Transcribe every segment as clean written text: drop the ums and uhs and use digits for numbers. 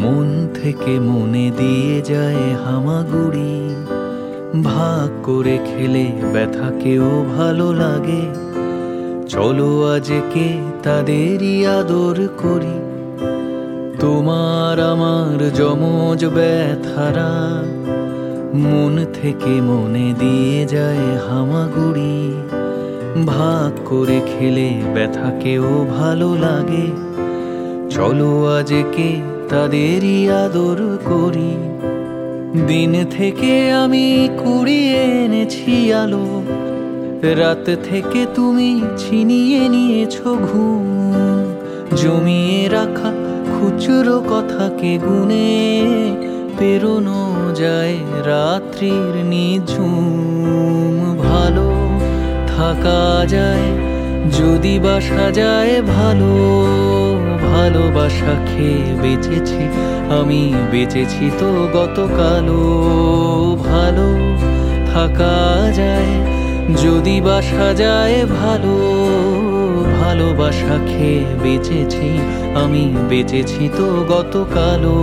মন থেকে মনে দিয়ে যায় হামাগুড়ি, ভাগ করে খেলে ব্যথাকেও ভালো লাগে। চলো আজকে তাদেরই আদর করি, তোমার আমার যমজ ব্যথারা মন থেকে মনে দিয়ে যায় হামাগুড়ি, ভাগ করে খেলে ব্যথাকেও ভালো লাগে। চলো আজকে তাদেরই আদর করি। দিন থেকে আমি কুড়িয়ে এনেছি আলো, রাত থেকে তুমি ছিনিয়ে নিয়েছো ঘুম। জমিয়ে রাখা খুচরো কথাকে গুনে পেরোনো যায় রাত্রির নিঝুম। ভালো থাকা যায় যদি বাসা যায় ভালো, ভালোবাসা খেয়ে বেঁচেছি আমি, বেঁচেছি তো গতকালও। ভালো থাকা যায় যদি বাসা যায় ভালো, ভালোবাসা খেয়ে বেঁচেছি আমি, বেঁচেছি তো গতকালও।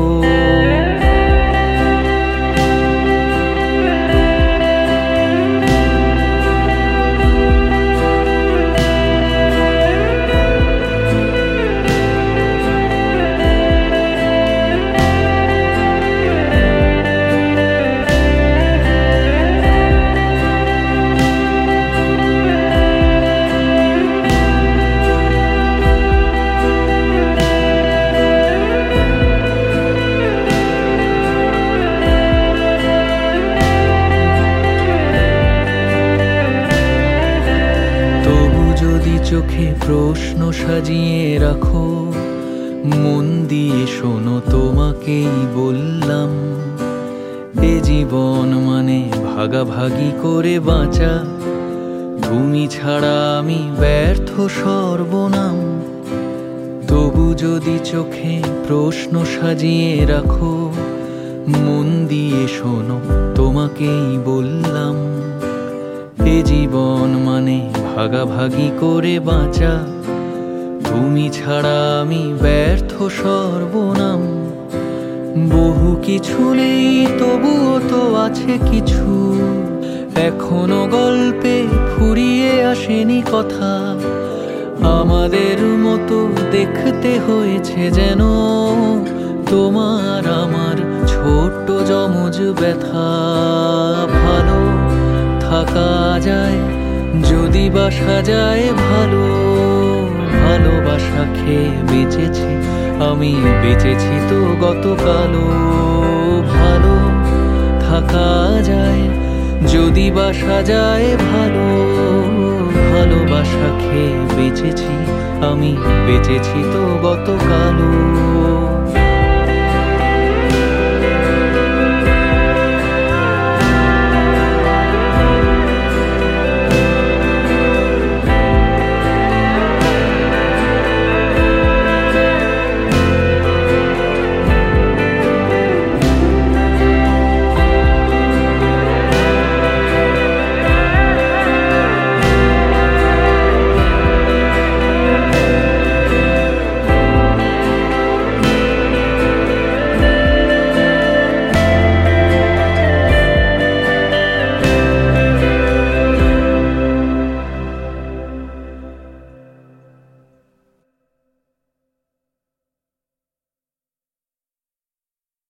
চোখে প্রশ্ন সাজিয়ে রাখো, মন দিয়ে শোনো তোমাকেই বললাম। এ জীবন মানে ভাগাভাগি করে বাঁচা, তুমি ছাড়া আমি ব্যর্থ সর্বনাম। তবু যদি চোখে প্রশ্ন সাজিয়ে রাখো, মন দিয়ে শোনো তোমাকেই বললাম। এ জীবন মানে ভাগাভাগি করে বাঁচা, তুমি ছাড়া আমি ব্যর্থ সর্বনাম। বহু কিছু নেই তবুও তো আছে কিছু, এখনো গল্পে ফুরিয়ে আসেনি কথা। আমাদের মতো দেখতে হয়েছে যেন তোমার আমার ছোট্ট যমজ ব্যথা। ভালো থাকা যায় যদি বাসা যায় ভালো, ভালোবাসা খেয়ে বেঁচেছি আমি, বেঁচেছি তো গতকালও। ভালো থাকা যায় যদি বাসা যায় ভালো, ভালোবাসা খেয়ে বেঁচেছি আমি, বেঁচেছি তো গতকালও।